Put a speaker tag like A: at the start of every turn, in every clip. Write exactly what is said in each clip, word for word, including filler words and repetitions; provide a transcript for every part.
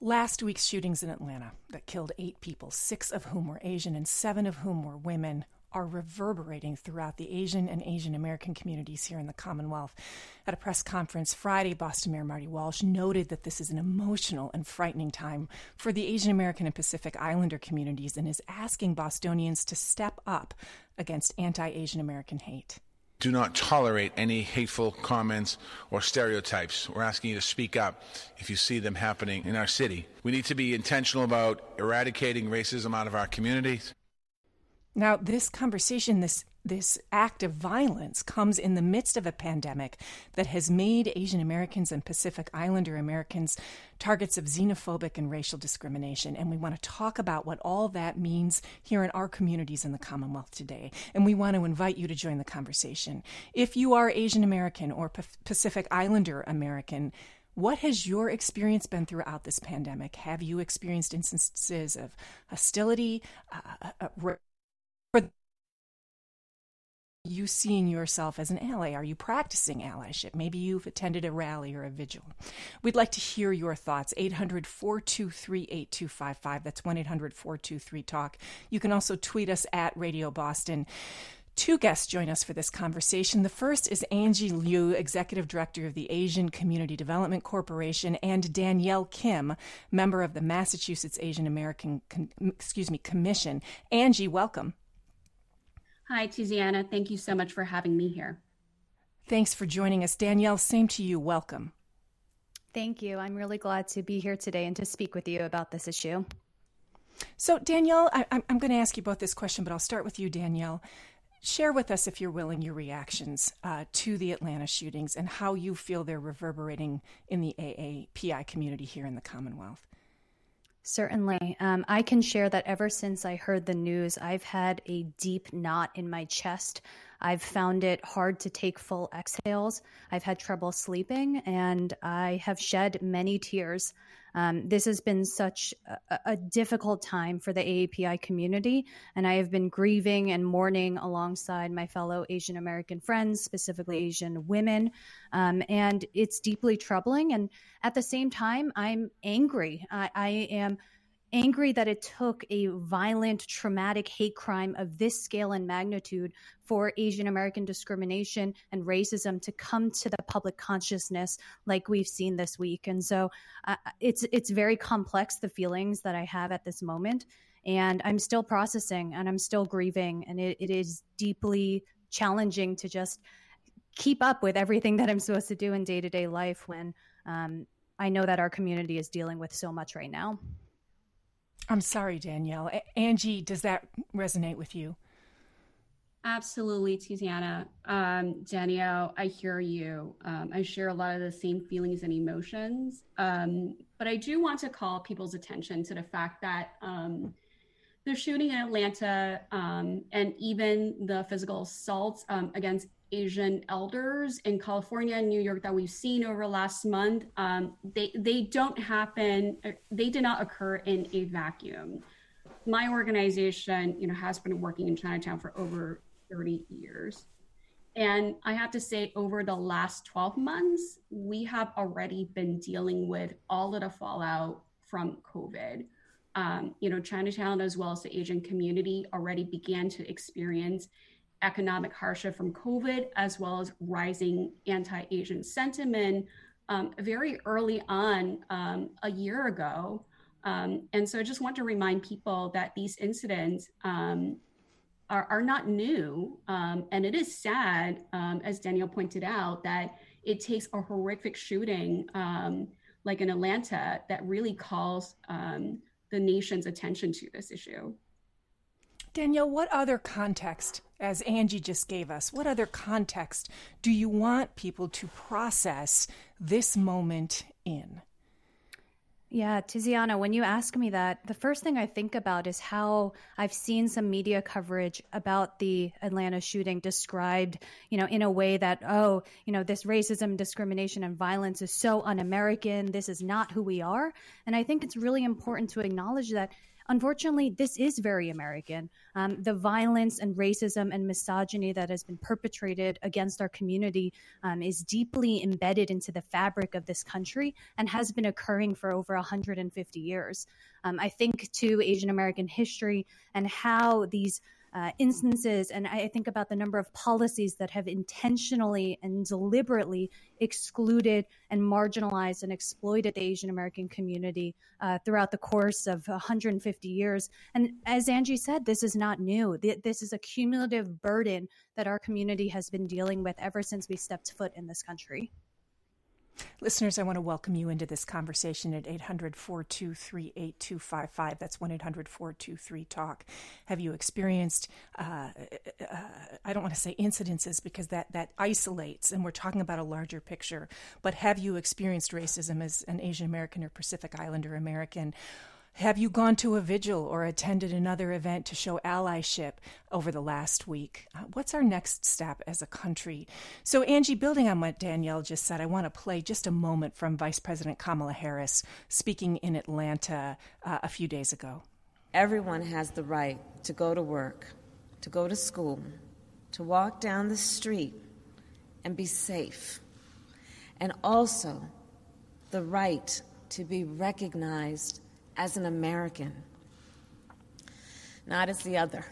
A: Last week's shootings in Atlanta that killed eight people, six of whom were Asian and seven of whom were women, are reverberating throughout the Asian and Asian American communities here in the Commonwealth. At a press conference Friday, Boston Mayor Marty Walsh noted that this is an emotional and frightening time for the Asian American and Pacific Islander communities and is asking Bostonians to step up against anti-Asian American hate.
B: Do not tolerate any hateful comments or stereotypes. We're asking you to speak up if you see them happening in our city. We need to be intentional about eradicating racism out of our communities.
A: Now, this conversation, this this act of violence comes in the midst of a pandemic that has made Asian Americans and Pacific Islander Americans targets of xenophobic and racial discrimination. And we want to talk about what all that means here in our communities in the Commonwealth today. And we want to invite you to join the conversation. If you are Asian American or P- Pacific Islander American, what has your experience been throughout this pandemic? Have you experienced instances of hostility, uh, uh, uh, for you seeing yourself as an ally? Are you practicing allyship? Maybe you've attended a rally or a vigil. We'd like to hear your thoughts. eight hundred, four two three, eight two five five. That's one eight hundred, four two three, talk. You can also tweet us at Radio Boston. Two guests join us for this conversation. The first is Angie Liu, Executive Director of the Asian Community Development Corporation, and Danielle Kim, member of the Massachusetts Asian American excuse me, Commission. Angie, welcome.
C: Hi, Tiziana. Thank you so much for having me here.
A: Thanks for joining us. Danielle, same to you. Welcome.
D: Thank you. I'm really glad to be here today and to speak with you about this issue.
A: So, Danielle, I, I'm going to ask you both this question, but I'll start with you, Danielle. Share with us, if you're willing, your reactions uh, to the Atlanta shootings and how you feel they're reverberating in the A A P I community here in the Commonwealth.
D: Certainly. Um, I can share that ever since I heard the news, I've had a deep knot in my chest. I've found it hard to take full exhales. I've had trouble sleeping, and I have shed many tears. Um, this has been such a, a difficult time for the A A P I community, and I have been grieving and mourning alongside my fellow Asian American friends, specifically Asian women, um, and it's deeply troubling. And at the same time, I'm angry. I, I am angry that it took a violent, traumatic hate crime of this scale and magnitude for Asian American discrimination and racism to come to the public consciousness like we've seen this week. And so uh, it's it's very complex, the feelings that I have at this moment. And I'm still processing and I'm still grieving. And it, it is deeply challenging to just keep up with everything that I'm supposed to do in day-to-day life when um, I know that our community is dealing with so much right now.
A: I'm sorry, Danielle. A- Angie, does that resonate with you?
C: Absolutely, Tiziana. Um, Danielle, I hear you. Um, I share a lot of the same feelings and emotions. Um, but I do want to call people's attention to the fact that um, the shooting in Atlanta um, and even the physical assaults um, against Asian elders in California and New York that we've seen over last month, um, they, they don't happen, they did not occur in a vacuum. My organization, you know, has been working in Chinatown for over thirty years. And I have to say, over the last twelve months, we have already been dealing with all of the fallout from COVID. Um, you know, Chinatown, as well as the Asian community, already began to experience economic hardship from COVID, as well as rising anti-Asian sentiment um, very early on um, a year ago. Um, and so I just want to remind people that these incidents um, are, are not new. Um, and it is sad, um, as Danielle pointed out, that it takes a horrific shooting um, like in Atlanta that really calls um, the nation's attention to this issue.
A: Danielle, what other context, as Angie just gave us, what other context do you want people to process this moment in?
D: Yeah, Tiziana, when you ask me that, the first thing I think about is how I've seen some media coverage about the Atlanta shooting described, you know, in a way that, oh, you know, this racism, discrimination, and violence is so un-American. This is not who we are. And I think it's really important to acknowledge that Unfortunately, this is very American. Um, the violence and racism and misogyny that has been perpetrated against our community um, is deeply embedded into the fabric of this country and has been occurring for over one hundred fifty years. Um, I think to Asian American history and how these Uh, instances, and I think about the number of policies that have intentionally and deliberately excluded and marginalized and exploited the Asian American community uh, throughout the course of one hundred fifty years. And as Angie said, this is not new. This is a cumulative burden that our community has been dealing with ever since we stepped foot in this country.
A: Listeners, I want to welcome you into this conversation at eight hundred, four two three, eight two five five. That's one eight hundred, four two three, talk. Have you experienced, uh, uh, I don't want to say incidences because that, that isolates, and we're talking about a larger picture, but have you experienced racism as an Asian American or Pacific Islander American? Have you gone to a vigil or attended another event to show allyship over the last week? Uh, what's our next step as a country? So, Angie, building on what Danielle just said, I want to play just a moment from Vice President Kamala Harris speaking in Atlanta uh, a few days ago.
E: Everyone has the right to go to work, to go to school, to walk down the street and be safe, and also the right to be recognized as an American, not as the other.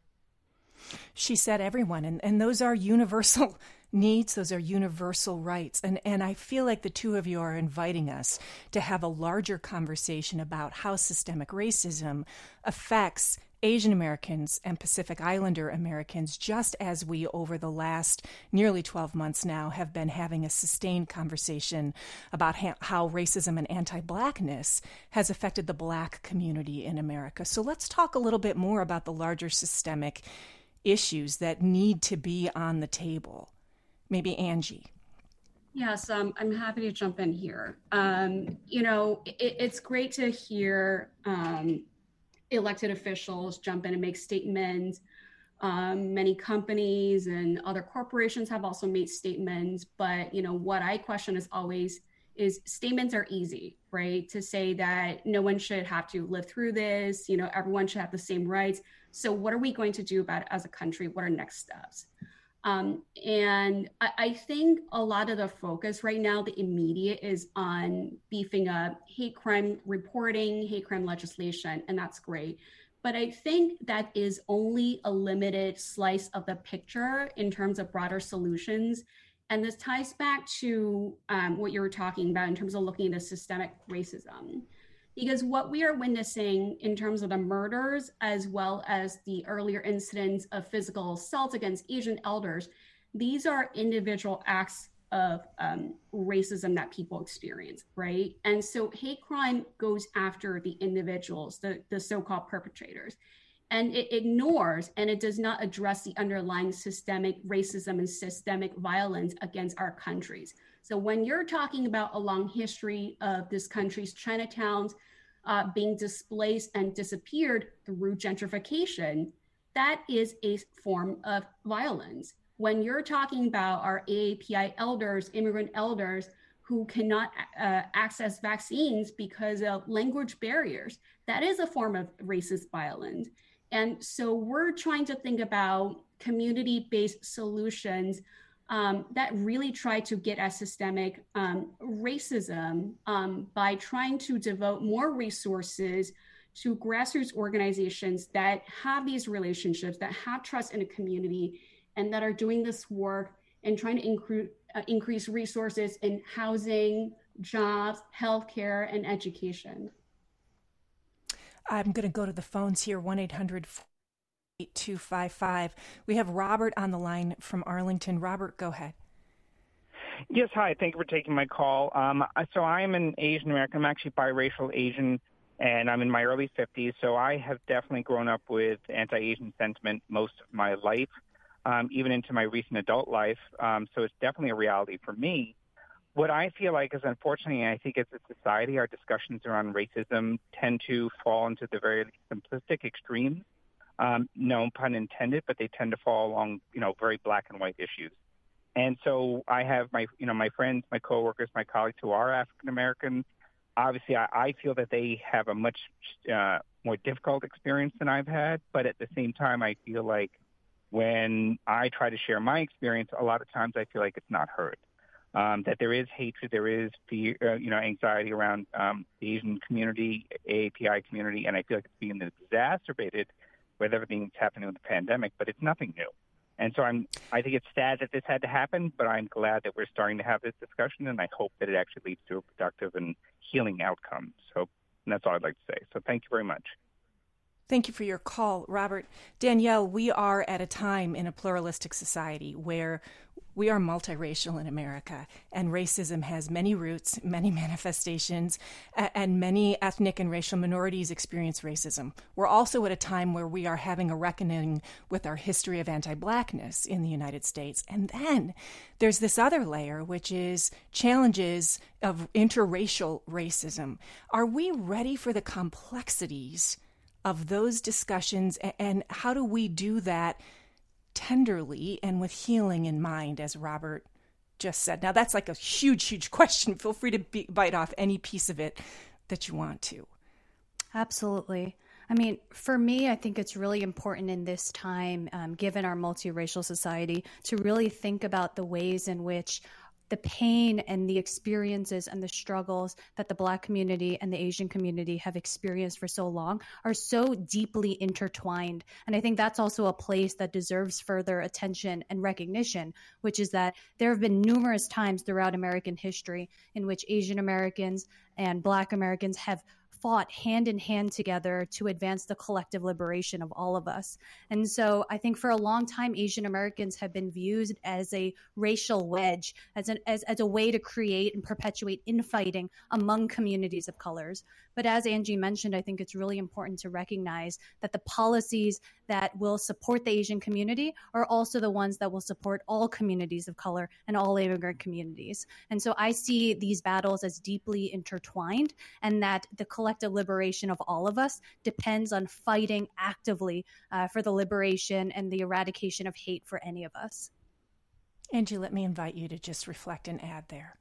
A: She said everyone, and, and those are universal needs, those are universal rights. And, and I feel like the two of you are inviting us to have a larger conversation about how systemic racism affects Asian Americans and Pacific Islander Americans, just as we, over the last nearly twelve months now, have been having a sustained conversation about ha- how racism and anti-Blackness has affected the Black community in America. So let's talk a little bit more about the larger systemic issues that need to be on the table. Maybe Angie.
C: Yes, um, I'm happy to jump in here. Um, you know, it, it's great to hear um, elected officials jump in and make statements. Um, many companies and other corporations have also made statements, but you know what I question is always is statements are easy, right? To say that no one should have to live through this, you know, everyone should have the same rights. So what are we going to do about it as a country? What are next steps? Um, and I, I think a lot of the focus right now, the immediate, is on beefing up hate crime reporting, hate crime legislation, and that's great. But I think that is only a limited slice of the picture in terms of broader solutions. And this ties back to um, what you were talking about in terms of looking at systemic racism. Because what we are witnessing in terms of the murders, as well as the earlier incidents of physical assault against Asian elders, these are individual acts of um, racism that people experience, right? And so hate crime goes after the individuals, the, the so-called perpetrators, and it ignores and it does not address the underlying systemic racism and systemic violence against our countries. So when you're talking about a long history of this country's Chinatowns uh, being displaced and disappeared through gentrification, that is a form of violence. When you're talking about our A A P I elders, immigrant elders who cannot uh, access vaccines because of language barriers, that is a form of racist violence. And so we're trying to think about community-based solutions um, that really try to get at systemic um, racism um, by trying to devote more resources to grassroots organizations that have these relationships, that have trust in a community, and that are doing this work and trying to incre- uh, increase resources in housing, jobs, healthcare, and education.
A: I'm going to go to the phones here, one eight hundred, eight two five five. We have Robert on the line from Arlington. Robert, go ahead.
F: Yes, hi. Thank you for taking my call. Um, so I am an Asian American. I'm actually biracial Asian, and I'm in my early fifties. So I have definitely grown up with anti-Asian sentiment most of my life, um, even into my recent adult life. Um, so it's definitely a reality for me. What I feel like is, unfortunately, I think as a society, our discussions around racism tend to fall into the very simplistic extremes. Um, no pun intended, but they tend to fall along, you know, very black and white issues. And so I have my, you know, my friends, my coworkers, my colleagues who are African American. obviously, I, I feel that they have a much uh, more difficult experience than I've had. But at the same time, I feel like when I try to share my experience, a lot of times I feel like it's not heard. Um, that there is hatred, there is fear, uh, you know, anxiety around um, the Asian community, A A P I community, and I feel like it's being exacerbated with everything that's happening with the pandemic. But it's nothing new. And so I'm, I think it's sad that this had to happen, but I'm glad that we're starting to have this discussion, and I hope that it actually leads to a productive and healing outcome. So and that's all I'd like to say. So thank you very much.
A: Thank you for your call, Robert. Danielle, we are at a time in a pluralistic society where we are multiracial in America, and racism has many roots, many manifestations, and many ethnic and racial minorities experience racism. We're also at a time where we are having a reckoning with our history of anti-Blackness in the United States. And then there's this other layer, which is challenges of interracial racism. Are we ready for the complexities of those discussions, and how do we do that tenderly and with healing in mind, as Robert just said? Now, that's like a huge, huge question. Feel free to be, bite off any piece of it that you want to.
D: Absolutely. I mean, for me, I think it's really important in this time, um, given our multiracial society, to really think about the ways in which the pain and the experiences and the struggles that the Black community and the Asian community have experienced for so long are so deeply intertwined. And I think that's also a place that deserves further attention and recognition, which is that there have been numerous times throughout American history in which Asian Americans and Black Americans have fought hand in hand together to advance the collective liberation of all of us. And so I think for a long time, Asian Americans have been viewed as a racial wedge, as, an, as, as a way to create and perpetuate infighting among communities of colors. But as Angie mentioned, I think it's really important to recognize that the policies that will support the Asian community are also the ones that will support all communities of color and all immigrant communities. And so I see these battles as deeply intertwined, and that the collective liberation of all of us depends on fighting actively uh, for the liberation and the eradication of hate for any of us.
A: Angie, let me invite you to just reflect and add there.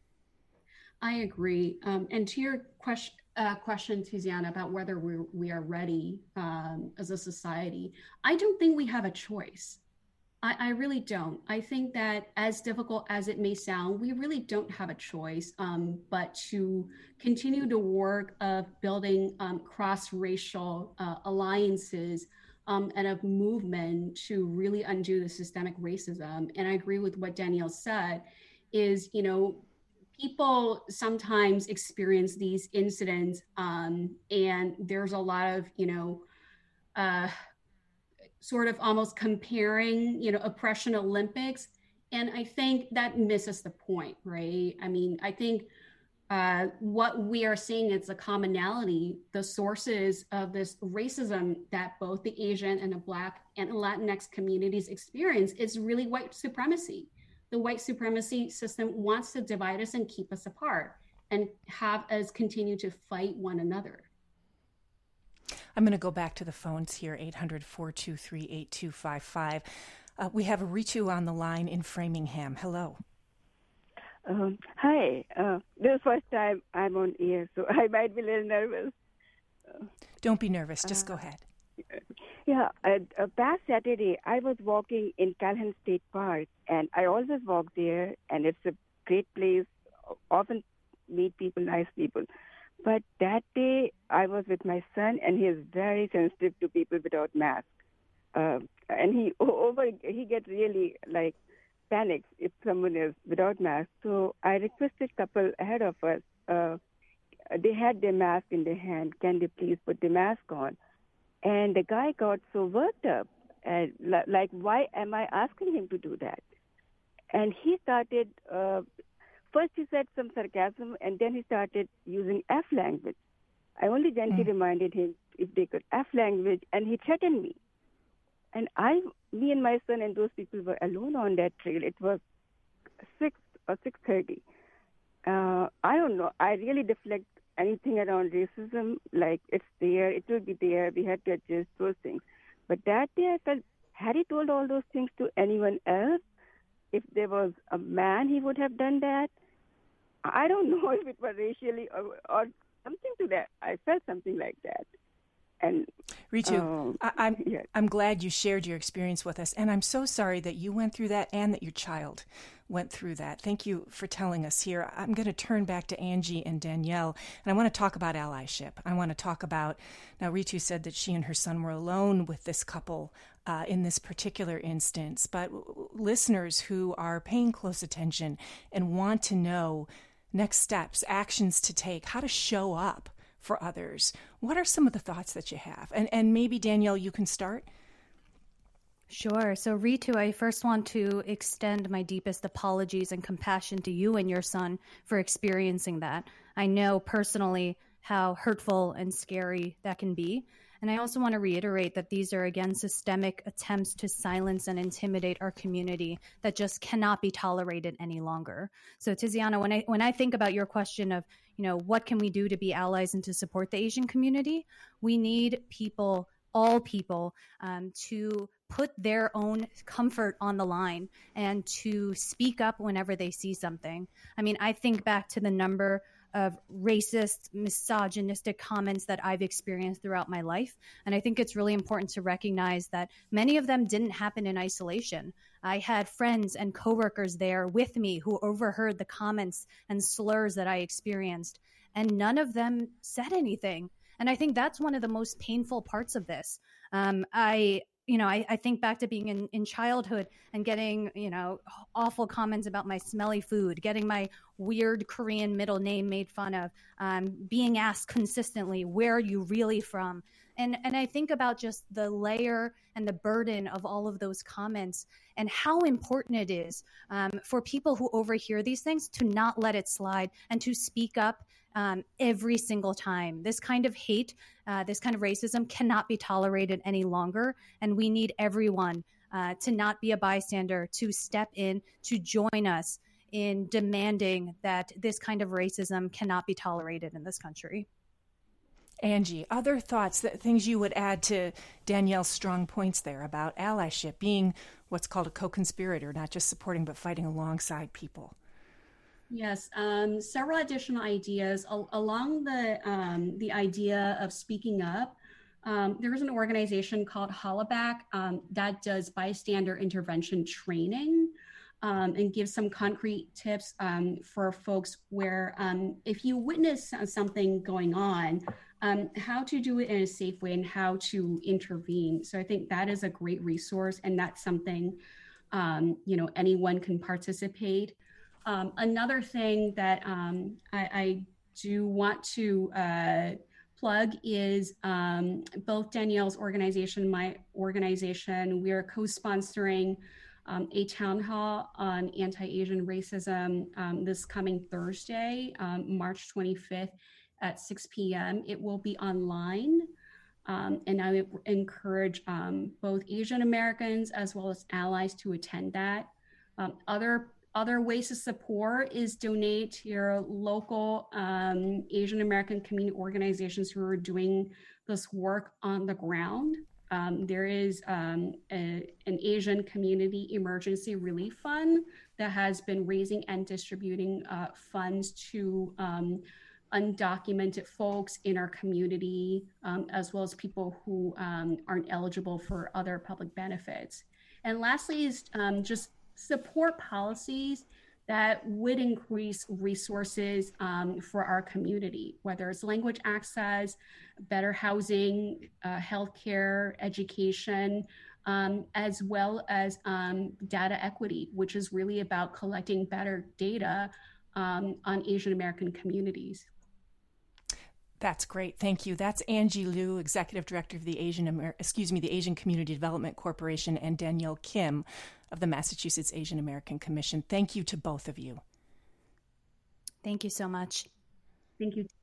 C: I agree. Um, and to your question, uh, question, Tiziana, about whether we we are ready um, as a society, I don't think we have a choice. I, I really don't. I think that, as difficult as it may sound, we really don't have a choice um, but to continue to work of building um, cross-racial uh, alliances um, and of movement to really undo the systemic racism. And I agree with what Danielle said, is, you know, people sometimes experience these incidents um, and there's a lot of, you know, uh, sort of almost comparing, you know, oppression Olympics. And I think that misses the point, right? I mean, I think uh, what we are seeing is a commonality, the sources of this racism that both the Asian and the Black and Latinx communities experience is really white supremacy. The white supremacy system wants to divide us and keep us apart and have us continue to fight one another.
A: I'm going to go back to the phones here, eight hundred, four two three, eight two five five. Uh, we have Ritu on the line in Framingham. Hello.
G: Um, hi. Uh, this is the first time I'm on air, so I might be a little nervous. Uh,
A: Don't be nervous. Just
G: uh,
A: go ahead.
G: Yeah. Uh, uh, past Saturday, I was walking in Calhoun State Park, and I always walk there, and it's a great place. Often meet people, nice people. But that day, I was with my son, and he is very sensitive to people without mask. Uh, and he over he gets really like panics if someone is without mask. So I requested couple ahead of us. Uh, they had their mask in their hand. Can they please put the mask on? And the guy got so worked up, and like, why am I asking him to do that? And he started. Uh, First, he said some sarcasm, and then he started using F language. I only gently mm. reminded him if they could F language, and he threatened me. And I, me and my son and those people were alone on that trail. It was six or six thirty. Uh, I don't know. I really deflect anything around racism. Like, it's there, it will be there. We had to adjust those things. But that day, I felt, had he told all those things to anyone else, if there was a man, he would have done that. I don't know if it was racially or, or something to that. I felt something like that. And
A: Ritu,
G: um,
A: I, I'm
G: yeah.
A: I'm glad you shared your experience with us, and I'm so sorry that you went through that and that your child went through that. Thank you for telling us here. I'm going to turn back to Angie and Danielle, and I want to talk about allyship. I want to talk about, now Ritu said that she and her son were alone with this couple uh, in this particular instance, but listeners who are paying close attention and want to know next steps, actions to take, how to show up for others. What are some of the thoughts that you have? And and maybe, Danielle, you can start.
D: Sure. So, Ritu, I first want to extend my deepest apologies and compassion to you and your son for experiencing that. I know personally how hurtful and scary that can be. And I also want to reiterate that these are, again, systemic attempts to silence and intimidate our community that just cannot be tolerated any longer. So, Tiziana, when I when I think about your question of, you know, what can we do to be allies and to support the Asian community, we need people, all people, um, to put their own comfort on the line and to speak up whenever they see something. I mean, I think back to the number of racist, misogynistic comments that I've experienced throughout my life. And I think it's really important to recognize that many of them didn't happen in isolation. I had friends and coworkers there with me who overheard the comments and slurs that I experienced, and none of them said anything. And I think that's one of the most painful parts of this. Um, I You know, I, I think back to being in, in childhood and getting, you know, awful comments about my smelly food, getting my weird Korean middle name made fun of, um, being asked consistently, where are you really from? And and I think about just the layer and the burden of all of those comments and how important it is um, for people who overhear these things to not let it slide and to speak up um, every single time. This kind of hate, uh, this kind of racism cannot be tolerated any longer. And we need everyone uh, to not be a bystander, to step in, to join us in demanding that this kind of racism cannot be tolerated in this country.
A: Angie, other thoughts, that things you would add to Danielle's strong points there about allyship, being what's called a co-conspirator, not just supporting but fighting alongside people?
C: Yes, um, several additional ideas Al- along the um, the idea of speaking up. Um, there is an organization called Hollaback um, that does bystander intervention training um, and gives some concrete tips um, for folks where um, if you witness something going on, um, how to do it in a safe way and how to intervene. So I think that is a great resource, and that's something um, you know anyone can participate. Um, another thing that um, I, I do want to uh, plug is um, both Danielle's organization, my organization. We are co-sponsoring um, a town hall on anti-Asian racism um, this coming Thursday, um, March twenty-fifth at six p.m. It will be online. Um, and I would encourage um, both Asian Americans as well as allies to attend that. Um, other Other ways to support is donate to your local um, Asian American community organizations who are doing this work on the ground. Um, there is um, a, an Asian Community Emergency Relief Fund that has been raising and distributing uh, funds to um, undocumented folks in our community, um, as well as people who um, aren't eligible for other public benefits. And lastly is um, just support policies that would increase resources um, for our community, whether it's language access, better housing, uh, healthcare, education, um, as well as um, data equity, which is really about collecting better data um, on Asian American communities.
A: That's great. Thank you. That's Angie Liu, Executive Director of the Asian Amer- excuse me, the Asian Community Development Corporation, and Danielle Kim of the Massachusetts Asian American Commission. Thank you to both of you.
D: Thank you so much.
C: Thank you.